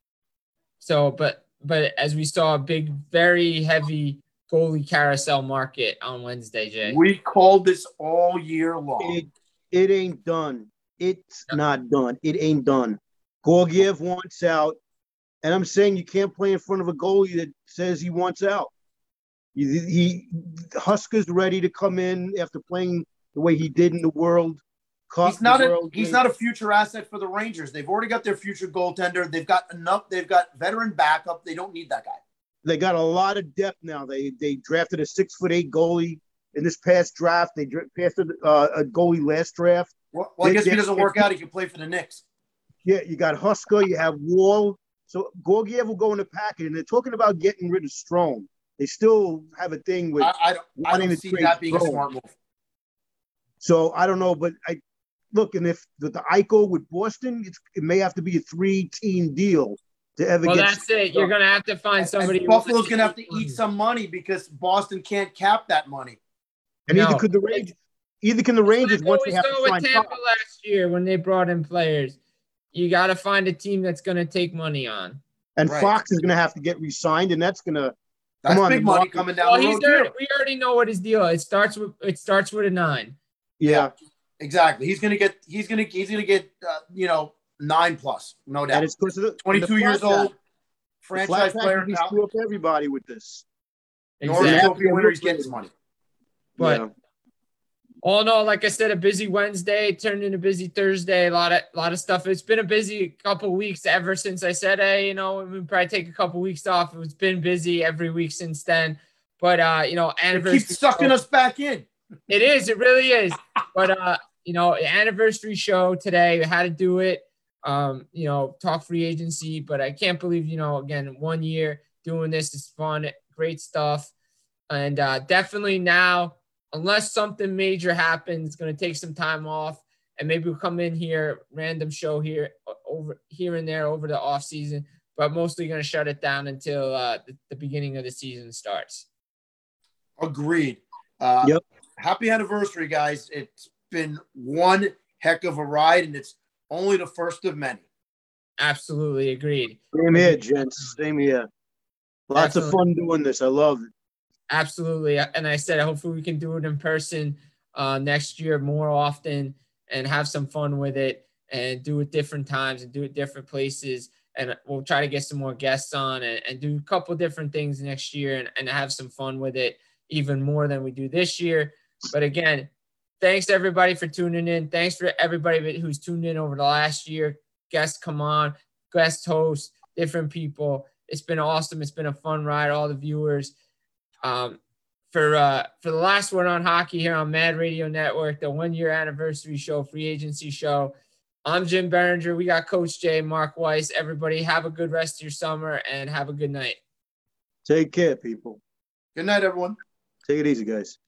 So, but but as we saw, a big, very heavy goalie carousel market on Wednesday, Jay. We called this all year long. It, it ain't done. It's not done. It ain't done. Gorgiev wants out. And I'm saying you can't play in front of a goalie that says he wants out. He, he Huskers ready to come in after playing the way he did in the World. Cup, He's not the a World he's League. not a future asset for the Rangers. They've already got their future goaltender. They've got enough. They've got veteran backup. They don't need that guy. They got a lot of depth now. They they drafted a six foot eight goalie in this past draft. They passed a, uh, a goalie last draft. Well, well I They- guess if he they- doesn't work out, he can play for the Knicks. Yeah, you got Husker, you have Wall. So Gorgiev will go in the packet, and they're talking about getting rid of Strome. They still have a thing with I, I don't. I wanting don't to see trade that being a Strome. smart move. So I don't know, but I look, and if the, the Eichel with Boston, it's, it may have to be a three-team deal to ever Well, get. that's it. You're gonna have to find somebody. And who wants Buffalo's going to have to take eat some money because Boston can't cap that money. And No. either could the Rangers, either can the Rangers Like once what they we have saw to with sign Tampa Fox. last year when they brought in players. You got to find a team that's going to take money on. And Right. Fox is going to have to get re-signed, and that's going to That's Come on, big the money market- coming down Well, the he's road. already, too. we already know what his deal. It starts with it starts with a nine. yeah. Exactly. He's going to get. He's going to. He's going to get. Uh, you know, nine plus, no doubt. And it's because of the twenty-two the years flat old, tax. The franchise flat player. tax, we Now, screw up everybody with this. Norris Exactly. Trophy winner. He's getting his money. But Yeah. all in all, like I said, a busy Wednesday turned into busy Thursday. A lot of lot of stuff. It's been a busy couple weeks ever since I said, hey, you know, we probably take a couple weeks off. It's been busy every week since then. But uh, you know, It anniversary. keeps sucking us back in. It is. It really is. But uh, you know, anniversary show today. We had to do it. Um, you know, talk free agency. But I can't believe, you know, again, one year doing this is fun, great stuff, and uh, definitely now, unless something major happens, going to take some time off, and maybe we'll come in here, random show here over here and there over the off season. But mostly going to shut it down until uh, the, the beginning of the season starts. Agreed. Uh, Yep. Happy anniversary, guys. It's been one heck of a ride, and it's only the first of many. Absolutely agreed. Same here, gents. Same here. Lots of Definitely. fun doing this. I love it. Absolutely. And I said, hopefully we can do it in person uh, next year more often and have some fun with it and do it different times and do it different places. And we'll try to get some more guests on and, and do a couple different things next year and, and have some fun with it even more than we do this year. But again, thanks everybody for tuning in. Thanks for everybody who's tuned in over the last year. Guests come on, guest hosts, different people. It's been awesome. It's been a fun ride. All the viewers. Um, for uh, for the last one on hockey here on Mad Radio Network, the one year anniversary show, free agency show. I'm Jim Berenger. We got Coach Jay, Mark Weiss. Everybody have a good rest of your summer and have a good night. Take care, people. Good night, everyone. Take it easy, guys.